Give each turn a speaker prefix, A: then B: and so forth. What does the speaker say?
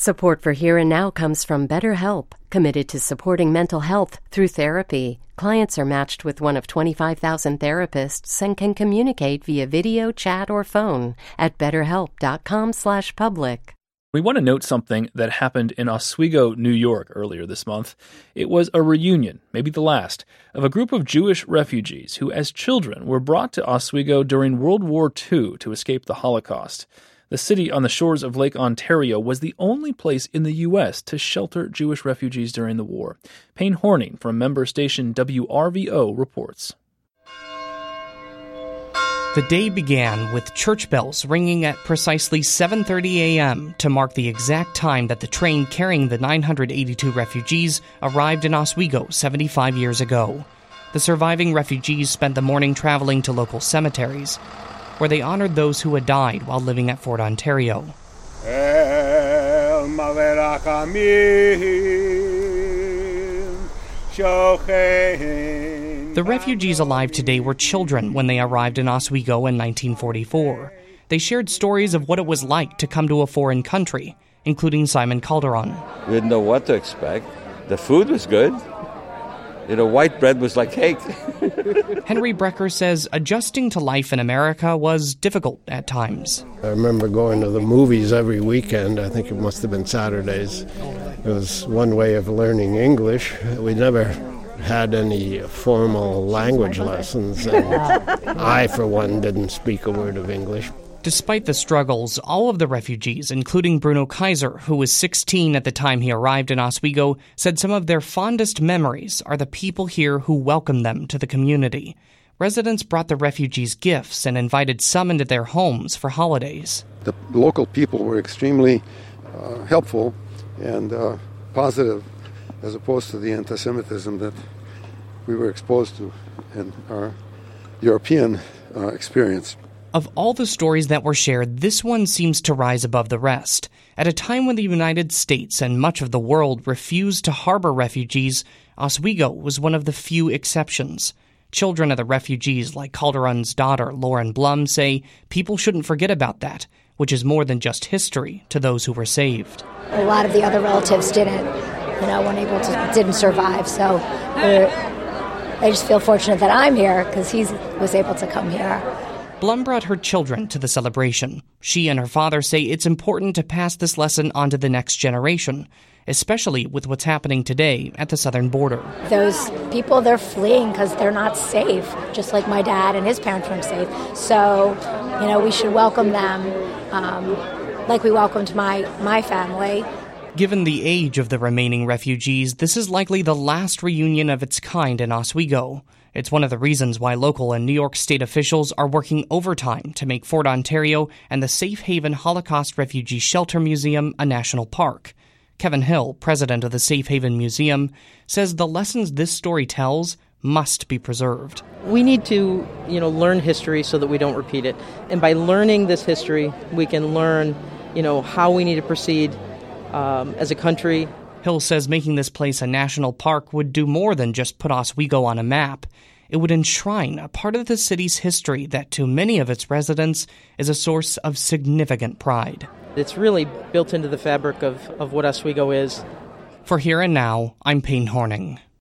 A: Support for Here and Now comes from BetterHelp, committed to supporting mental health through therapy. Clients are matched with one of 25,000 therapists and can communicate via video, chat, or phone at betterhelp.com/public.
B: We want to note something that happened in Oswego, New York earlier this month. It was a reunion, maybe the last, of a group of Jewish refugees who as children were brought to Oswego during World War II to escape the Holocaust. The city on the shores of Lake Ontario was the only place in the U.S. to shelter Jewish refugees during the war. Payne Horning from member station WRVO reports.
C: The day began with church bells ringing at precisely 7:30 a.m. to mark the exact time that the train carrying the 982 refugees arrived in Oswego 75 years ago. The surviving refugees spent the morning traveling to local cemeteries, where they honored those who had died while living at Fort Ontario. The refugees alive today were children when they arrived in Oswego in 1944. They shared stories of what it was like to come to a foreign country, including Simon Calderon.
D: We didn't know what to expect. The food was good. White bread was like cake.
C: Henry Brecker says adjusting to life in America was difficult at times.
E: I remember going to the movies every weekend. I think it must have been Saturdays. It was one way of learning English. We never had any formal language lessons, and I, for one, didn't speak a word of English.
C: Despite the struggles, all of the refugees, including Bruno Kaiser, who was 16 at the time he arrived in Oswego, said some of their fondest memories are the people here who welcomed them to the community. Residents brought the refugees gifts and invited some into their homes for holidays.
F: The local people were extremely helpful and positive, as opposed to the anti-Semitism that we were exposed to in our European experience.
C: Of all the stories that were shared, this one seems to rise above the rest. At a time when the United States and much of the world refused to harbor refugees, Oswego was one of the few exceptions. Children of the refugees, like Calderon's daughter, Lauren Blum, say people shouldn't forget about that, which is more than just history to those who were saved.
G: A lot of the other relatives didn't survive, so I just feel fortunate that I'm here because he was able to come here.
C: Blum brought her children to the celebration. She and her father say it's important to pass this lesson on to the next generation, especially with what's happening today at the southern border.
G: Those people, they're fleeing because they're not safe, just like my dad and his parents weren't safe. So, we should welcome them like we welcomed my family.
C: Given the age of the remaining refugees, this is likely the last reunion of its kind in Oswego. It's one of the reasons why local and New York State officials are working overtime to make Fort Ontario and the Safe Haven Holocaust Refugee Shelter Museum a national park. Kevin Hill, president of the Safe Haven Museum, says the lessons this story tells must be preserved.
H: We need to, learn history so that we don't repeat it. And by learning this history, we can learn, how we need to proceed as a country.
C: Hill says making this place a national park would do more than just put Oswego on a map. It would enshrine a part of the city's history that to many of its residents is a source of significant pride.
H: It's really built into the fabric of what Oswego is.
C: For Here and Now, I'm Payne Horning.